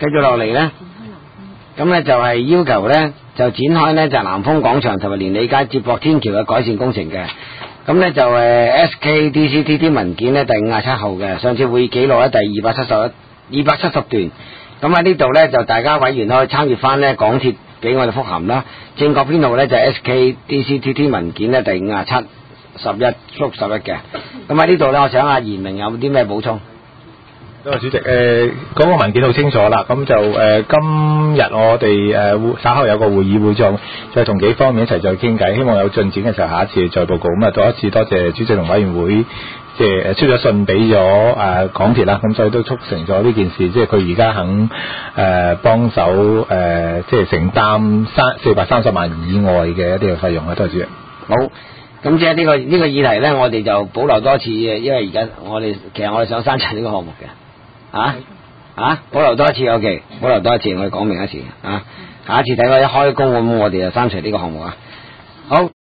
繼續落嚟咧，咁咧就係要求咧就展開咧就南豐廣場同埋連理街接駁天橋嘅改善工程嘅。咁咧就SKDCTT 文件咧第57號嘅，上次會議記錄咧第270段。咁喺呢度咧就大家委員可以參閱翻咧港鐵俾我哋覆函啦。正確編號咧就係 SKDCTT 文件咧第5711/11嘅。咁喺呢度咧，我想阿嚴明有啲咩補充？ 多謝主席。嗰個文件好清楚啦，咁就今日我哋稍後有個會議會再同幾方面一齊再傾偈，希望有進展嘅時候下一次再報告。咁啊，再一次多謝主席同委員會，即係出咗信俾咗港鐵啦，咁所以都促成咗呢件事，即係佢而家肯幫手即係承擔430萬以外嘅一啲嘅費用啦。多謝主席。 好。咁即係呢個議題咧，我哋就保留多次嘅，因為而家其實我哋想刪除呢個項目嘅。保留多一次 OK， 保留多一次，我哋講明一次下一次睇我一開工咁，我哋就刪除呢個項目啊。好。